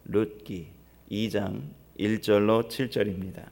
룻기 2장 1절로 7절입니다.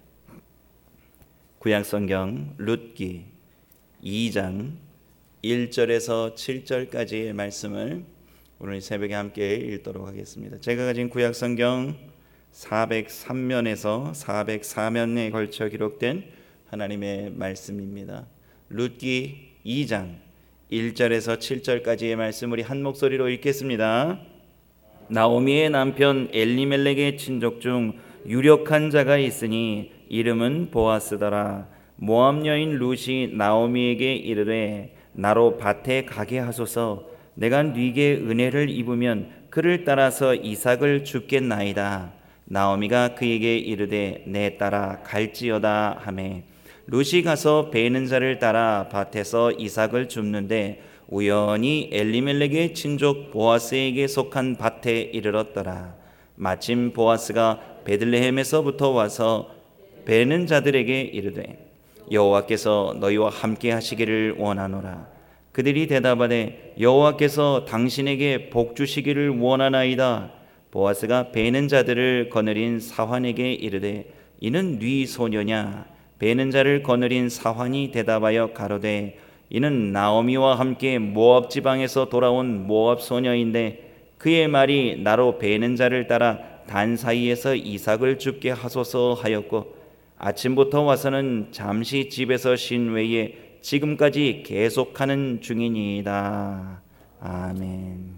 구약성경 룻기 2장 1절에서 7절까지의 말씀을 오늘 새벽에 함께 읽도록 하겠습니다. 제가 가진 구약성경 403면에서 404면에 걸쳐 기록된 하나님의 말씀입니다. 룻기 2장 1절에서 7절까지의 말씀 우리 한 목소리로 읽겠습니다. 나오미의 남편 엘리멜렉의 친족 중 유력한 자가 있으니 이름은 보아스더라. 모압 여인 룻이 나오미에게 이르되 나로 밭에 가게 하소서. 내가 네게 은혜를 입으면 그를 따라서 이삭을 줍겠나이다. 나오미가 그에게 이르되 내 딸아 갈지어다 하매 룻이 가서 베는 자를 따라 밭에서 이삭을 줍는데 우연히 엘리멜렉의 친족 보아스에게 속한 밭에 이르렀더라. 마침 보아스가 베들레헴에서부터 와서 베는 자들에게 이르되 여호와께서 너희와 함께 하시기를 원하노라. 그들이 대답하되 여호와께서 당신에게 복 주시기를 원하나이다. 보아스가 베는 자들을 거느린 사환에게 이르되 이는 네 소녀냐? 베는 자를 거느린 사환이 대답하여 가로되 이는 나오미와 함께 모압 지방에서 돌아온 모압 소녀인데 그의 말이 나로 베는 자를 따라 단 사이에서 이삭을 줍게 하소서 하였고 아침부터 와서는 잠시 집에서 쉰 외에 지금까지 계속하는 중이니이다. 아멘.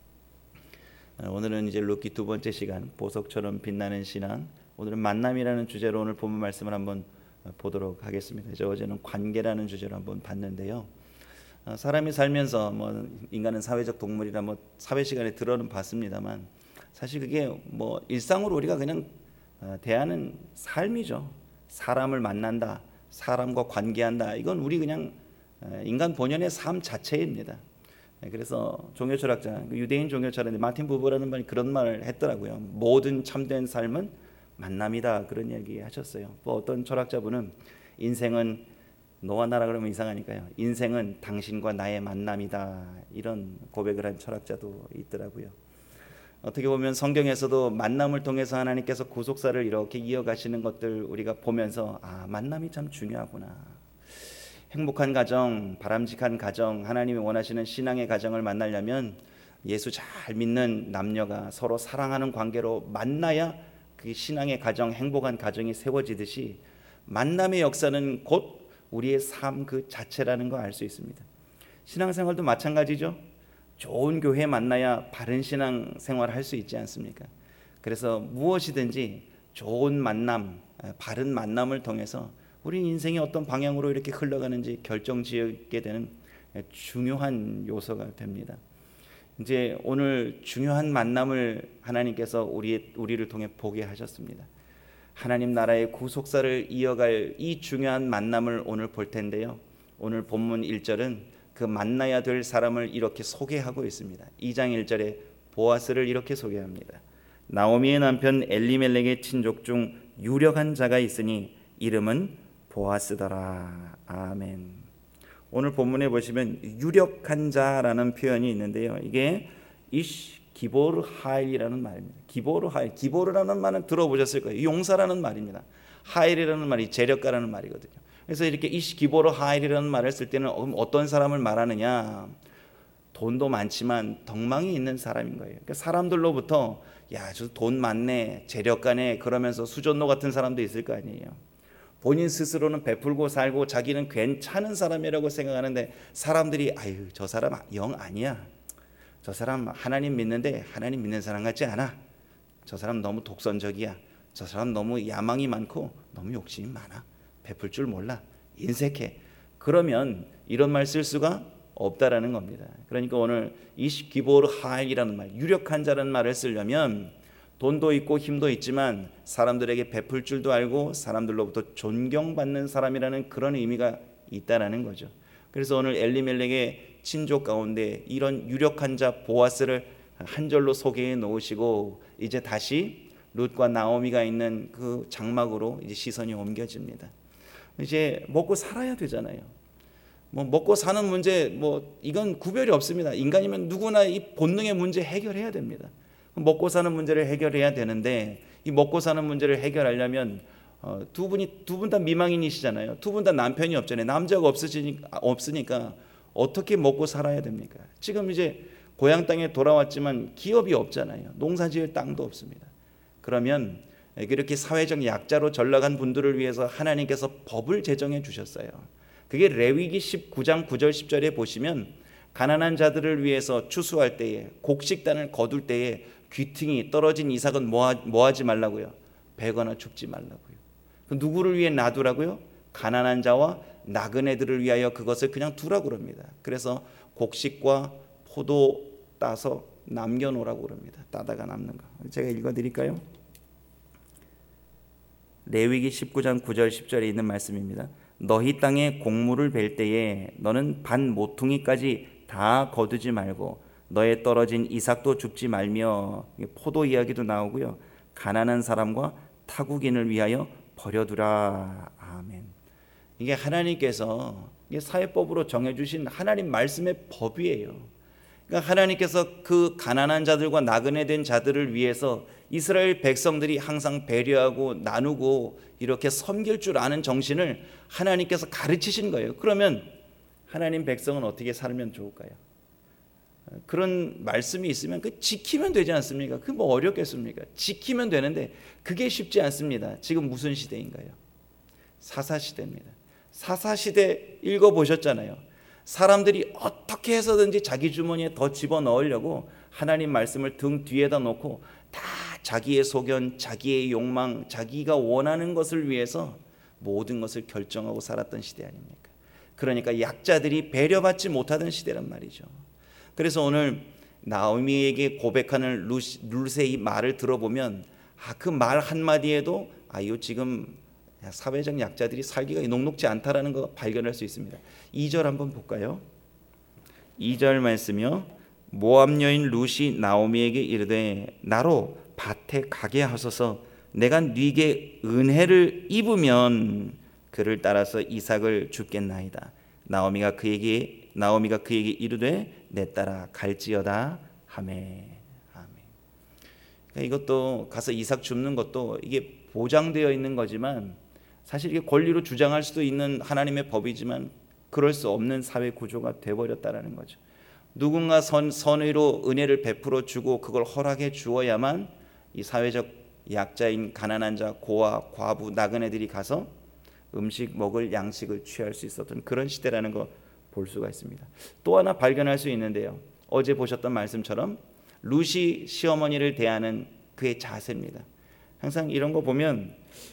오늘은 이제 룻기 두 번째 시간 보석처럼 빛나는 신앙, 오늘은 만남이라는 주제로 오늘 본문 말씀을 한번 보도록 하겠습니다. 이제 어제는 관계라는 주제로 한번 봤는데요. 사람이 살면서 인간은 사회적 동물이라 사회 시간에 들어는 봤습니다만 사실 그게 일상으로 우리가 그냥 대하는 삶이죠. 사람을 만난다, 사람과 관계한다. 이건 우리 그냥 인간 본연의 삶 자체입니다. 그래서 종교 철학자, 유대인 종교 철학자 마틴 부버라는 분이 그런 말을 했더라고요. 모든 참된 삶은 만남이다, 그런 이야기 하셨어요. 어떤 철학자분은 인생은 너와 나라 그러면 이상하니까요. 인생은 당신과 나의 만남이다, 이런 고백을 한 철학자도 있더라고요. 어떻게 보면 성경에서도 만남을 통해서 하나님께서 구속사를 이렇게 이어가시는 것들 우리가 보면서 만남이 참 중요하구나. 행복한 가정, 바람직한 가정, 하나님이 원하시는 신앙의 가정을 만나려면 예수 잘 믿는 남녀가 서로 사랑하는 관계로 만나야 그 신앙의 가정, 행복한 가정이 세워지듯이 만남의 역사는 곧 우리의 삶 그 자체라는 거 알 수 있습니다. 신앙생활도 마찬가지죠. 좋은 교회 만나야 바른 신앙생활을 할 수 있지 않습니까? 그래서 무엇이든지 좋은 만남, 바른 만남을 통해서 우리 인생이 어떤 방향으로 이렇게 흘러가는지 결정지게 되는 중요한 요소가 됩니다. 이제 오늘 중요한 만남을 하나님께서 우리를 통해 보게 하셨습니다. 하나님 나라의 구속사를 이어갈 이 중요한 만남을 오늘 볼 텐데요. 오늘 본문 1절은 그 만나야 될 사람을 이렇게 소개하고 있습니다. 2장 1절에 보아스를 이렇게 소개합니다. 나오미의 남편 엘리멜렉의 친족 중 유력한 자가 있으니 이름은 보아스더라. 아멘. 오늘 본문에 보시면 유력한 자라는 표현이 있는데요. 이게 이시 기보르 하일이라는 말입니다. 기보르 하일, 기보르라는 말은 들어보셨을 거예요. 용사라는 말입니다. 하일이라는 말이 재력가라는 말이거든요. 그래서 이렇게 이시 기보르 하일이라는 말을 쓸 때는 어떤 사람을 말하느냐? 돈도 많지만 덕망이 있는 사람인 거예요. 그러니까 사람들로부터 야, 저 돈 많네, 재력가네 그러면서 수전노 같은 사람도 있을 거 아니에요. 본인 스스로는 베풀고 살고 자기는 괜찮은 사람이라고 생각하는데 사람들이 아유, 저 사람 영 아니야. 저 사람 하나님 믿는데 하나님 믿는 사람 같지 않아. 저 사람 너무 독선적이야. 저 사람 너무 야망이 많고 너무 욕심이 많아. 베풀 줄 몰라. 인색해. 그러면 이런 말 쓸 수가 없다라는 겁니다. 그러니까 오늘 이시 기보르 하일이라는 말, 유력한 자라는 말을 쓰려면 돈도 있고 힘도 있지만 사람들에게 베풀 줄도 알고 사람들로부터 존경받는 사람이라는 그런 의미가 있다라는 거죠. 그래서 오늘 엘리멜렉의 친족 가운데 이런 유력한 자 보아스를 한 절로 소개해 놓으시고 이제 다시 룻과 나오미가 있는 그 장막으로 이제 시선이 옮겨집니다. 이제 먹고 살아야 되잖아요. 먹고 사는 문제 이건 구별이 없습니다. 인간이면 누구나 이 본능의 문제 해결해야 됩니다. 먹고 사는 문제를 해결해야 되는데 이 먹고 사는 문제를 해결하려면 두 분 다 미망인이시잖아요. 두 분 다 남편이 없잖아요. 남자가 없으니까 어떻게 먹고 살아야 됩니까? 지금 이제 고향 땅에 돌아왔지만 기업이 없잖아요. 농사지을 땅도 없습니다. 그러면 이렇게 사회적 약자로 전락한 분들을 위해서 하나님께서 법을 제정해 주셨어요. 그게 레위기 19장 9절 10절에 보시면 가난한 자들을 위해서 추수할 때에 곡식단을 거둘 때에 귀퉁이 떨어진 이삭은 뭐 하지 말라고요? 베거나 줍지 말라고요. 그 누구를 위해 놔두라고요? 가난한 자와 나그네들을 위하여 그것을 그냥 두라고 그럽니다. 그래서 곡식과 포도 따서 남겨놓으라고 그럽니다. 따다가 남는 거. 제가 읽어드릴까요? 레위기 19장 9절 10절에 있는 말씀입니다. 너희 땅에 곡물을 벨 때에 너는 반 모퉁이까지 다 거두지 말고 너의 떨어진 이삭도 줍지 말며, 포도 이야기도 나오고요. 가난한 사람과 타국인을 위하여 버려두라. 아멘. 이게 하나님께서 이게 사회법으로 정해주신 하나님 말씀의 법이에요. 그러니까 하나님께서 그 가난한 자들과 나그네 된 자들을 위해서 이스라엘 백성들이 항상 배려하고 나누고 이렇게 섬길 줄 아는 정신을 하나님께서 가르치신 거예요. 그러면 하나님 백성은 어떻게 살면 좋을까요? 그런 말씀이 있으면 그 지키면 되지 않습니까? 그 뭐 어렵겠습니까? 지키면 되는데 그게 쉽지 않습니다. 지금 무슨 시대인가요? 사사시대입니다. 사사시대 읽어보셨잖아요. 사람들이 어떻게 해서든지 자기 주머니에 더 집어넣으려고 하나님 말씀을 등 뒤에다 놓고 다 자기의 소견, 자기의 욕망, 자기가 원하는 것을 위해서 모든 것을 결정하고 살았던 시대 아닙니까? 그러니까 약자들이 배려받지 못하던 시대란 말이죠. 그래서 오늘 나오미에게 고백하는 룻의 이 말을 들어보면 그 말 한마디에도 이 지금 사회적 약자들이 살기가 녹록지 않다라는 거 발견할 수 있습니다. 2절 한번 볼까요? 2절 말씀이요. 모압 여인 룻이 나오미에게 이르되 나로 밭에 가게 하소서. 내가 네게 은혜를 입으면 그를 따라서 이삭을 줍겠나이다. 나오미가 그에게 이르되 내 따라 갈지어다 하매. 아멘. 그러니까 이것도 가서 이삭 줍는 것도 이게 보장되어 있는 거지만 사실 이게 권리로 주장할 수도 있는 하나님의 법이지만 그럴 수 없는 사회 구조가 돼버렸다라는 거죠. 누군가 선의로 은혜를 베풀어 주고 그걸 허락해 주어야만 이 사회적 약자인 가난한 자, 고아, 과부, 나그네들이 가서 음식 먹을 양식을 취할 수 있었던 그런 시대라는 거 볼 수가 있습니다. 또 하나 발견할 수 있는데요. 어제 보셨던 말씀처럼 룻이 시어머니를 대하는 그의 자세입니다. 항상 이런 거 보면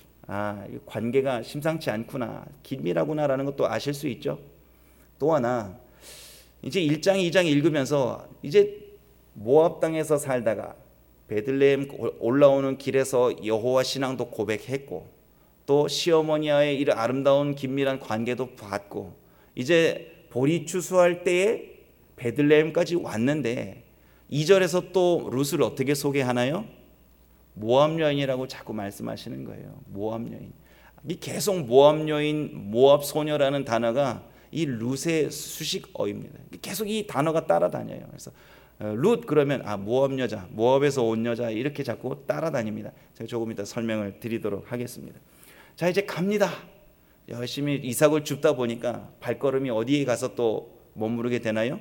관계가 심상치 않구나, 긴밀하구나라는 것도 아실 수 있죠. 또 하나 이제 1장 2장 읽으면서 이제 모압 땅에서 살다가 베들레헴 올라오는 길에서 여호와 신앙도 고백했고 또 시어머니와의 이런 아름다운 긴밀한 관계도 봤고 이제 보리 추수할 때에 베들레헴까지 왔는데 2절에서 또 룻을 어떻게 소개하나요? 모압 여인이라고 자꾸 말씀하시는 거예요. 모압 여인. 계속 모압 여인, 모압 소녀라는 단어가 이 룻의 수식어입니다. 계속 이 단어가 따라다녀요. 그래서 룻 그러면 모압 여자, 모압에서 온 여자 이렇게 자꾸 따라다닙니다. 제가 조금 이따 설명을 드리도록 하겠습니다. 자, 이제 갑니다. 열심히 이삭을 줍다 보니까 발걸음이 어디에 가서 또 머무르게 되나요?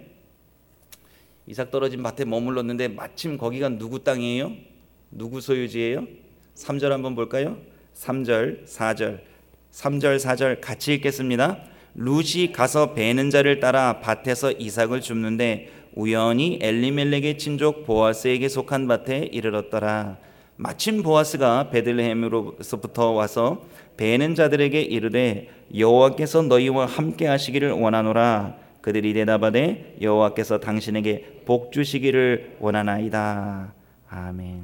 이삭 떨어진 밭에 머물렀는데 마침 거기가 누구 땅이에요? 누구 소유지예요? 3절 한번 볼까요? 3절 4절 3절 4절 같이 읽겠습니다. 룻이 가서 베는 자를 따라 밭에서 이삭을 줍는데 우연히 엘리멜렉의 친족 보아스에게 속한 밭에 이르렀더라. 마침 보아스가 베들레헴으로부터 와서 베는 자들에게 이르되 여호와께서 너희와 함께 하시기를 원하노라. 그들이 대답하되 여호와께서 당신에게 복 주시기를 원하나이다. 아멘.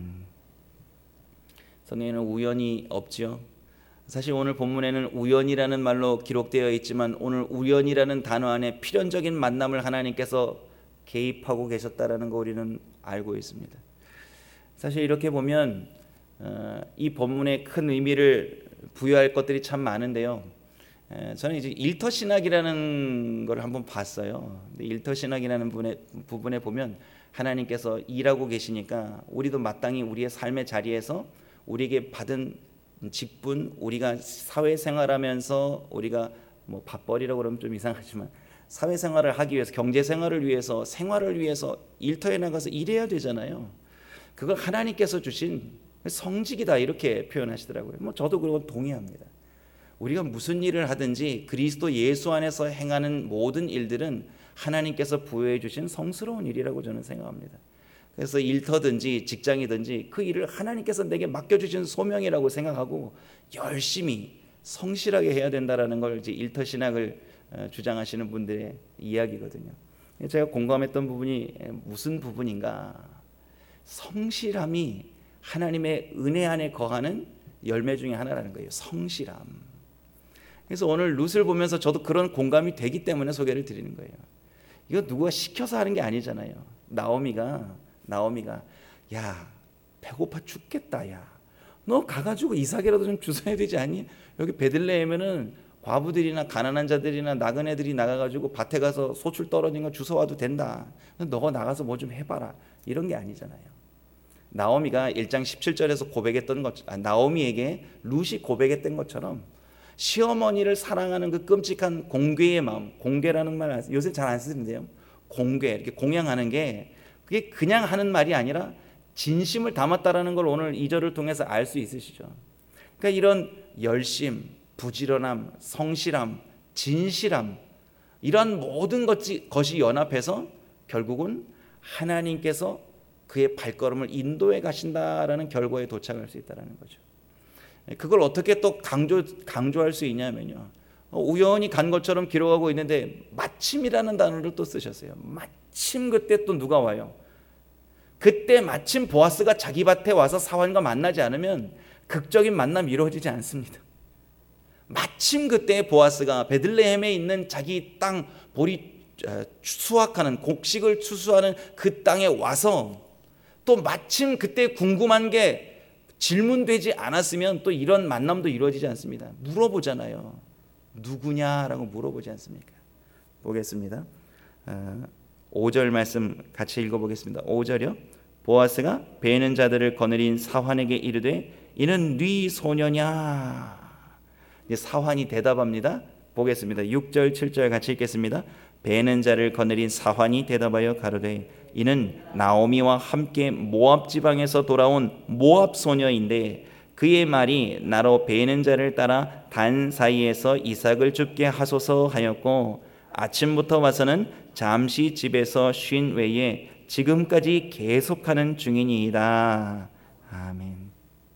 성경에는 우연이 없지요. 사실 오늘 본문에는 우연이라는 말로 기록되어 있지만 오늘 우연이라는 단어 안에 필연적인 만남을 하나님께서 개입하고 계셨다라는 거 우리는 알고 있습니다. 사실 이렇게 보면 이 본문에 큰 의미를 부여할 것들이 참 많은데요. 저는 이제 일터 신학이라는 걸 한번 봤어요. 근데 일터 신학이라는 부분에 보면 하나님께서 일하고 계시니까 우리도 마땅히 우리의 삶의 자리에서 우리에게 받은 직분, 우리가 사회생활하면서 우리가 뭐 밥벌이라고 그러면 좀 이상하지만 사회생활을 하기 위해서, 경제생활을 위해서, 생활을 위해서 일터에 나가서 일해야 되잖아요. 그걸 하나님께서 주신 성직이다 이렇게 표현하시더라고요. 뭐 저도 그건 동의합니다. 우리가 무슨 일을 하든지 그리스도 예수 안에서 행하는 모든 일들은 하나님께서 부여해 주신 성스러운 일이라고 저는 생각합니다. 그래서 일터든지 직장이든지 그 일을 하나님께서 내게 맡겨주신 소명이라고 생각하고 열심히 성실하게 해야 된다라는 걸 이제 일터 신학을 주장하시는 분들의 이야기거든요. 제가 공감했던 부분이 무슨 부분인가? 성실함이 하나님의 은혜 안에 거하는 열매 중에 하나라는 거예요. 성실함. 그래서 오늘 룻을 보면서 저도 그런 공감이 되기 때문에 소개를 드리는 거예요. 이거 누가 시켜서 하는 게 아니잖아요. 나오미가 야 배고파 죽겠다. 야 너 가가지고 이삭이라도 좀 주워야 되지 않니? 여기 베들레헴에는 과부들이나 가난한 자들이나 나그네들이 나가가지고 밭에 가서 소출 떨어진 거 주워와도 된다. 너가 나가서 뭐 좀 해봐라. 이런 게 아니잖아요. 나오미가 1장 17절에서 고백했던 것, 나오미에게 룻이 고백했던 것처럼 시어머니를 사랑하는 그 끔찍한 공궤의 마음, 공궤라는 말 요새 잘 안 쓰는데요. 공궤, 이렇게 공양하는 게 그게 그냥 하는 말이 아니라 진심을 담았다라는 걸 오늘 2절을 통해서 알 수 있으시죠. 그러니까 이런 열심, 부지런함, 성실함, 진실함 이런 모든 것이 연합해서 결국은 하나님께서 그의 발걸음을 인도해 가신다라는 결과에 도착할 수 있다는 거죠. 그걸 어떻게 또 강조할 수 있냐면요. 우연히 간 것처럼 기록하고 있는데 마침이라는 단어를 또 쓰셨어요. 마침 그때 또 누가 와요. 그때 마침 보아스가 자기 밭에 와서 사환과 만나지 않으면 극적인 만남이 이루어지지 않습니다. 마침 그때 보아스가 베들레헴에 있는 자기 땅 보리 수확하는 곡식을 추수하는 그 땅에 와서 또 마침 그때 궁금한 게 질문되지 않았으면 또 이런 만남도 이루어지지 않습니다. 물어보잖아요. 누구냐라고 물어보지 않습니까? 보겠습니다. 5절 말씀 같이 읽어보겠습니다. 5절이요. 보아스가 베는 자들을 거느린 사환에게 이르되 이는 네 소녀냐? 사환이 대답합니다. 보겠습니다. 6절 7절 같이 읽겠습니다. 베는 자를 거느린 사환이 대답하여 가로되 이는 나오미와 함께 모압 지방에서 돌아온 모압 소녀인데 그의 말이 나로 베는 자를 따라 단 사이에서 이삭을 줍게 하소서 하였고 아침부터 와서는 잠시 집에서 쉰 외에 지금까지 계속하는 중이니이다. 아멘.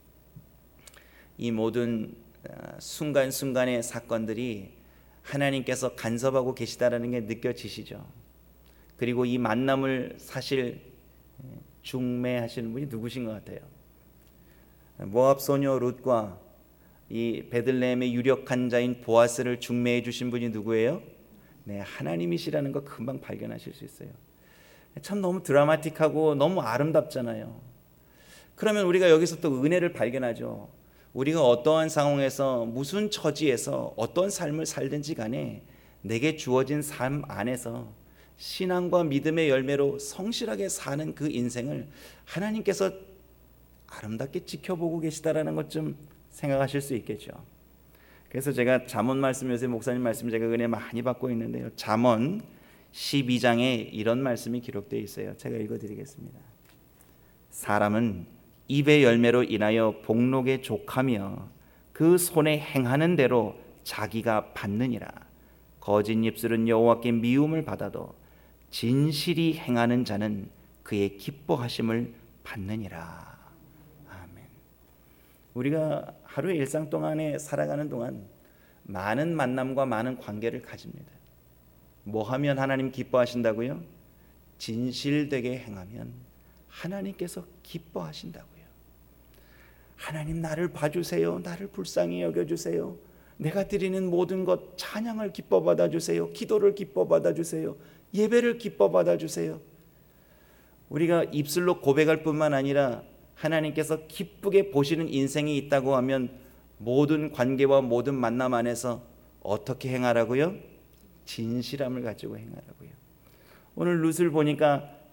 이 모든 순간순간의 사건들이 하나님께서 간섭하고 계시다라는 게 느껴지시죠. 그리고 이 만남을 사실 중매하시는 분이 누구신 것 같아요? 모압 소녀 룻과 이 베들레헴의 유력한 자인 보아스를 중매해 주신 분이 누구예요? 네, 하나님이시라는 거 금방 발견하실 수 있어요. 참 너무 드라마틱하고 너무 아름답잖아요. 그러면 우리가 여기서 또 은혜를 발견하죠. 우리가 어떠한 상황에서 무슨 처지에서 어떤 삶을 살든지 간에 내게 주어진 삶 안에서 신앙과 믿음의 열매로 성실하게 사는 그 인생을 하나님께서 아름답게 지켜보고 계시다라는 것 좀 생각하실 수 있겠죠. 그래서 제가 잠언 말씀, 요새 목사님 말씀 제가 은혜 많이 받고 있는데요. 잠언 12장에 이런 말씀이 기록되어 있어요. 제가 읽어드리겠습니다. 사람은 입의 열매로 인하여 복록에 족하며 그 손에 행하는 대로 자기가 받느니라. 거짓 입술은 여호와께 미움을 받아도 진실이 행하는 자는 그의 기뻐하심을 받느니라. 아멘. 우리가 하루의 일상 동안에 살아가는 동안 많은 만남과 많은 관계를 가집니다. 뭐 하면 하나님 기뻐하신다고요? 진실되게 행하면 하나님께서 기뻐하신다고요. 하나님 나를 봐주세요. 나를 불쌍히 여겨주세요. 내가 드리는 모든 것 찬양을 기뻐 받아주세요. 기도를 기뻐 받아주세요. 예배를 기뻐 받아주세요. 우리가 입술로 고백할 뿐만 아니라 하나님께서 기쁘게 보시는 인생이 있다고 하면 모든 관계와 모든 만남 안에서 어떻게 행하라고요? 진실함을 가지고 행하라고요. 오늘 룻을 보니까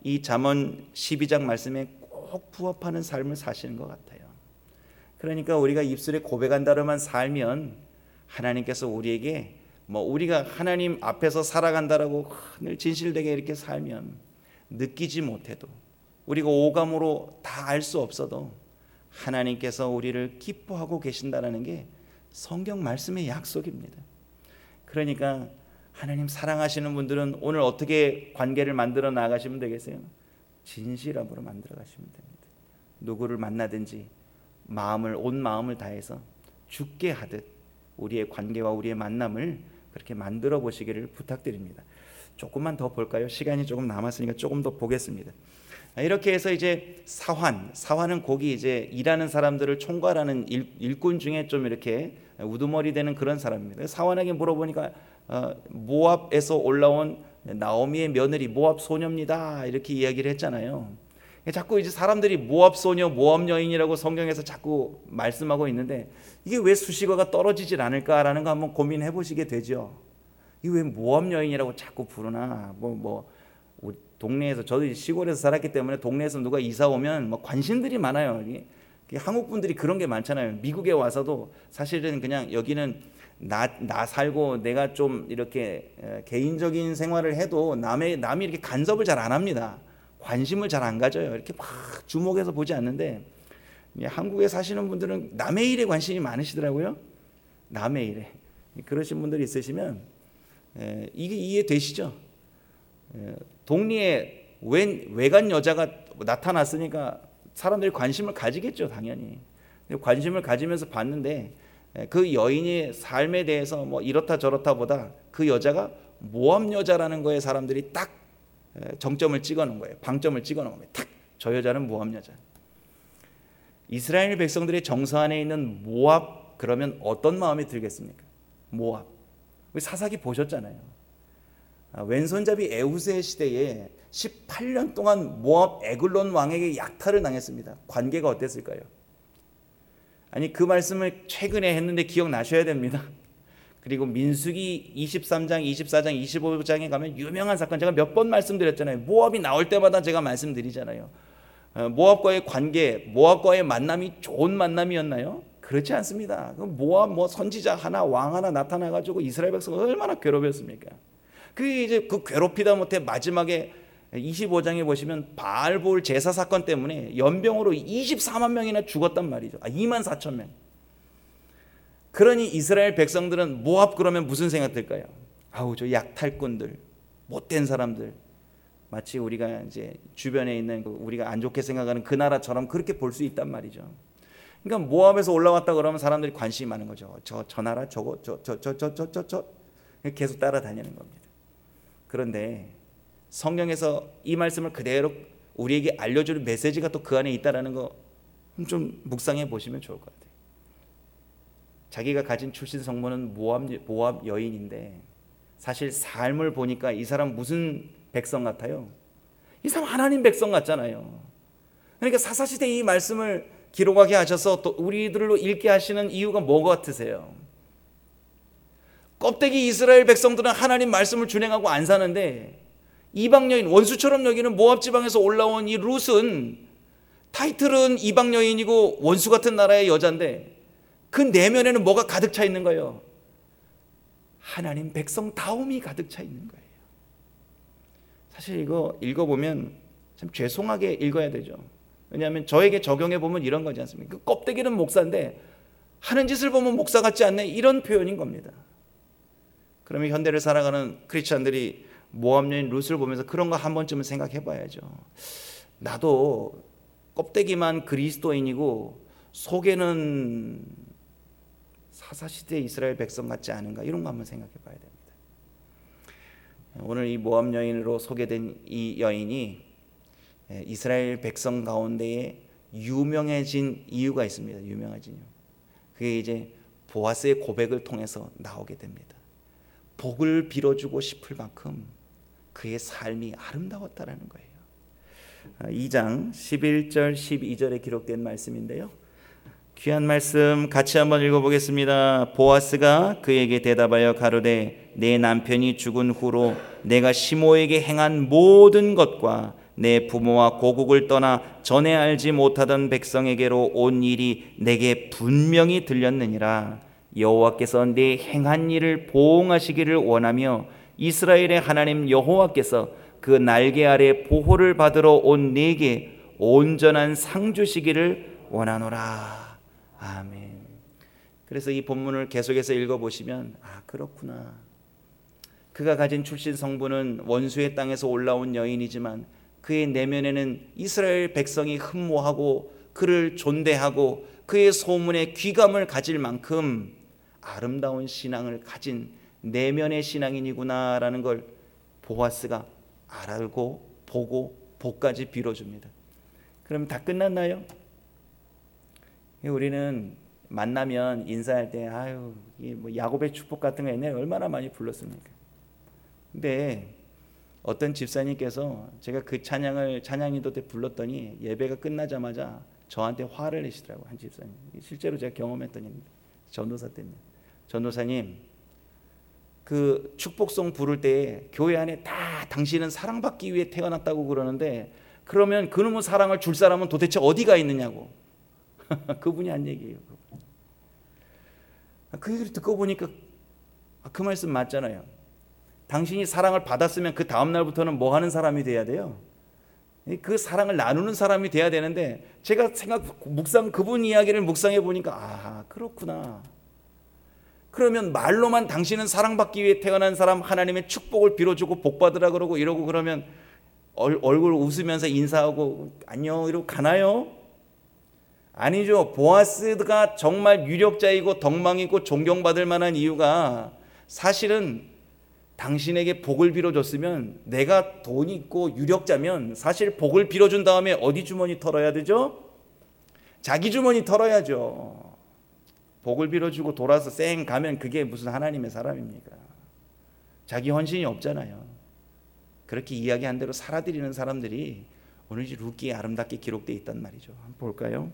이 잠언 12장 말씀에 꼭 부합하는 삶을 사시는 것 같아요. 그러니까 우리가 입술에 고백한다로만 살면 하나님께서 우리에게 우리가 하나님 앞에서 살아간다라고 늘 진실되게 이렇게 살면 느끼지 못해도 우리가 오감으로 다 알 수 없어도 하나님께서 우리를 기뻐하고 계신다는 게 성경 말씀의 약속입니다. 그러니까 하나님 사랑하시는 분들은 오늘 어떻게 관계를 만들어 나가시면 되겠어요? 진실함으로 만들어 가시면 됩니다. 누구를 만나든지 온 마음을 다해서 죽게 하듯 우리의 관계와 우리의 만남을 그렇게 만들어 보시기를 부탁드립니다. 조금만 더 볼까요? 시간이 조금 남았으니까 조금 더 보겠습니다. 이렇게 해서 이제 사환은 거기 이제 일하는 사람들을 총괄하는 일꾼 중에 좀 이렇게 우두머리 되는 그런 사람입니다. 사환에게 물어보니까 모압에서 올라온 나오미의 며느리 모압 소녀입니다. 이렇게 이야기를 했잖아요. 자꾸 이제 사람들이 모압 소녀, 모압 여인이라고 성경에서 자꾸 말씀하고 있는데 이게 왜 수식어가 떨어지질 않을까라는 거 한번 고민해 보시게 되죠. 이게 왜 모압 여인이라고 자꾸 부르나? 우리 동네에서 저도 시골에서 살았기 때문에 동네에서 누가 이사 오면 관심들이 많아요. 한국 분들이 그런 게 많잖아요. 미국에 와서도 사실은 그냥 여기는 나 살고 내가 좀 이렇게 개인적인 생활을 해도 남이 이렇게 간섭을 잘 안 합니다. 관심을 잘 안 가져요. 이렇게 막 주목해서 보지 않는데 한국에 사시는 분들은 남의 일에 관심이 많으시더라고요. 남의 일에. 그러신 분들이 있으시면 이게 이해되시죠? 동리에 외간 여자가 나타났으니까 사람들이 관심을 가지겠죠, 당연히. 관심을 가지면서 봤는데 그 여인의 삶에 대해서 이렇다 저렇다 보다 그 여자가 모압 여자라는 거에 사람들이 딱 정점을 찍어놓은 거예요. 방점을 찍어놓은 거예요. 탁! 저 여자는 모압 여자. 이스라엘 백성들의 정서 안에 있는 모압 그러면 어떤 마음이 들겠습니까? 모압. 우리 사사기 보셨잖아요. 왼손잡이 에후세 시대에 18년 동안 모압 에글론 왕에게 약탈을 당했습니다. 관계가 어땠을까요? 아니 그 말씀을 최근에 했는데 기억나셔야 됩니다. 그리고 민수기 23장, 24장, 25장에 가면 유명한 사건 제가 몇 번 말씀드렸잖아요. 모압이 나올 때마다 제가 말씀드리잖아요. 모압과의 관계, 모압과의 만남이 좋은 만남이었나요? 그렇지 않습니다. 모압 선지자 하나, 왕 하나 나타나가지고 이스라엘 백성을 얼마나 괴롭혔습니까? 그게 이제 그 괴롭히다 못해 마지막에 25장에 보시면 바알볼 제사 사건 때문에 연병으로 24만 명이나 죽었단 말이죠. 2만 4천 명. 그러니 이스라엘 백성들은 모압 그러면 무슨 생각 들까요? 아우 저 약탈꾼들, 못된 사람들. 마치 우리가 이제 주변에 있는 우리가 안 좋게 생각하는 그 나라처럼 그렇게 볼 수 있단 말이죠. 그러니까 모압에서 올라왔다 그러면 사람들이 관심이 많은 거죠. 저 나라 저거 저 계속 따라다니는 겁니다. 그런데 성경에서 이 말씀을 그대로 우리에게 알려주는 메시지가 또 그 안에 있다라는 거 좀 묵상해 보시면 좋을 것 같아요. 자기가 가진 출신 성모는 모압 여인인데 사실 삶을 보니까 이 사람 무슨 백성 같아요? 이 사람 하나님 백성 같잖아요. 그러니까 사사시대에 이 말씀을 기록하게 하셔서 또 우리들로 읽게 하시는 이유가 뭐 같으세요? 껍데기 이스라엘 백성들은 하나님 말씀을 준행하고 안 사는데 이방 여인, 원수처럼 여기는 모압 지방에서 올라온 이 룻은 타이틀은 이방 여인이고 원수 같은 나라의 여자인데 그 내면에는 뭐가 가득 차 있는 거예요? 하나님 백성다움이 가득 차 있는 거예요. 사실 이거 읽어보면 참 죄송하게 읽어야 되죠. 왜냐하면 저에게 적용해 보면 이런 거지 않습니까? 그 껍데기는 목사인데 하는 짓을 보면 목사 같지 않네, 이런 표현인 겁니다. 그러면 현대를 살아가는 크리스찬들이 모압 여인 룻을 보면서 그런 거 한 번쯤은 생각해 봐야죠. 나도 껍데기만 그리스도인이고 속에는 사사시대 이스라엘 백성 같지 않은가, 이런 거 한번 생각해 봐야 됩니다. 오늘 이 모압 여인으로 소개된 이 여인이 이스라엘 백성 가운데에 유명해진 이유가 있습니다. 유명해진 이유. 그게 이제 보아스의 고백을 통해서 나오게 됩니다. 복을 빌어주고 싶을 만큼 그의 삶이 아름다웠다라는 거예요. 2장 11절 12절에 기록된 말씀인데요. 귀한 말씀 같이 한번 읽어보겠습니다. 보아스가 그에게 대답하여 가로되 내 남편이 죽은 후로 내가 시모에게 행한 모든 것과 내 부모와 고국을 떠나 전에 알지 못하던 백성에게로 온 일이 내게 분명히 들렸느니라. 여호와께서 내 행한 일을 보응하시기를 원하며 이스라엘의 하나님 여호와께서 그 날개 아래 보호를 받으러 온 내게 온전한 상 주시기를 원하노라. 아멘. 그래서 이 본문을 계속해서 읽어보시면 그렇구나. 그가 가진 출신 성부는 원수의 땅에서 올라온 여인이지만 그의 내면에는 이스라엘 백성이 흠모하고 그를 존대하고 그의 소문에 귀감을 가질 만큼 아름다운 신앙을 가진 내면의 신앙인이구나라는 걸 보아스가 알고 보고 복까지 빌어줍니다. 그럼 다 끝났나요? 우리는 만나면 인사할 때 이 뭐 야곱의 축복 같은 거 옛날에 얼마나 많이 불렀습니까? 근데 어떤 집사님께서 제가 그 찬양인도 때 불렀더니 예배가 끝나자마자 저한테 화를 내시더라고요. 한 집사님. 실제로 제가 경험했던 일입니다. 전도사 때문에. 전도사님, 그 축복송 부를 때 교회 안에 다 당신은 사랑받기 위해 태어났다고 그러는데 그러면 그놈의 사랑을 줄 사람은 도대체 어디가 있느냐고. 그분이 한 얘기예요. 그 얘기를 듣고 보니까 그 말씀 맞잖아요. 당신이 사랑을 받았으면 그 다음 날부터는 뭐 하는 사람이 돼야 돼요? 그 사랑을 나누는 사람이 돼야 되는데 제가 그분 이야기를 묵상해 보니까 그렇구나. 그러면 말로만 당신은 사랑받기 위해 태어난 사람, 하나님의 축복을 빌어주고 복 받으라 그러고 이러고 그러면 얼굴 웃으면서 인사하고 안녕 이러고 가나요? 아니죠. 보아스가 정말 유력자이고 덕망이고 존경받을 만한 이유가 사실은 당신에게 복을 빌어줬으면, 내가 돈 있고 유력자면 사실 복을 빌어준 다음에 어디 주머니 털어야 되죠? 자기 주머니 털어야죠. 복을 빌어주고 돌아서 쌩 가면 그게 무슨 하나님의 사람입니까? 자기 헌신이 없잖아요. 그렇게 이야기한 대로 살아드리는 사람들이 오늘 루기에 아름답게 기록되어 있단 말이죠. 한번 볼까요?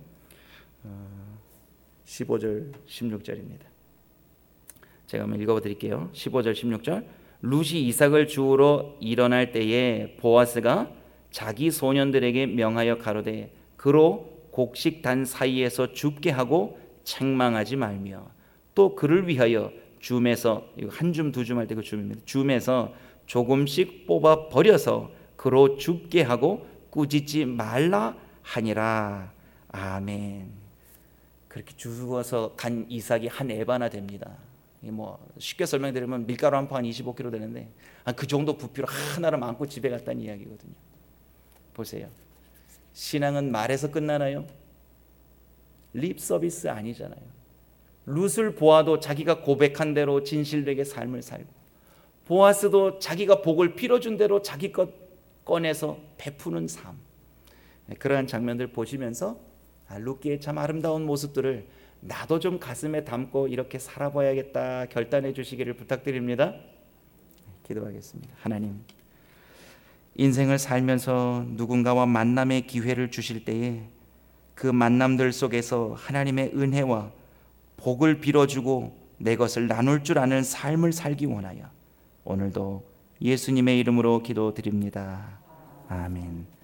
15절 16절입니다. 제가 한번 읽어드릴게요. 15절 16절. 룻이 이삭을 주우러 일어날 때에 보아스가 자기 소년들에게 명하여 가로되 그로 곡식단 사이에서 줍게 하고 책망하지 말며, 또 그를 위하여 줌에서, 한 줌 두 줌 할 때 그 줌입니다. 줌에서 조금씩 뽑아 버려서 그로 줍게 하고 꾸짖지 말라 하니라. 아멘. 그렇게 주워서 간 이삭이 한 에바나 됩니다. 뭐 쉽게 설명드리면 밀가루 한 판 25kg 되는데 그 정도 부피로 하나를 안고 집에 갔다는 이야기거든요. 보세요. 신앙은 말에서 끝나나요? 립 서비스 아니잖아요. 룻을 보아도 자기가 고백한 대로 진실되게 삶을 살고, 보아스도 자기가 복을 빌어준 대로 자기 것 꺼내서 베푸는 삶. 그러한 장면들 보시면서 룻기의 참 아름다운 모습들을 나도 좀 가슴에 담고 이렇게 살아봐야겠다 결단해 주시기를 부탁드립니다. 기도하겠습니다. 하나님, 인생을 살면서 누군가와 만남의 기회를 주실 때에 그 만남들 속에서 하나님의 은혜와 복을 빌어주고 내 것을 나눌 줄 아는 삶을 살기 원하여 오늘도 예수님의 이름으로 기도드립니다. 아멘.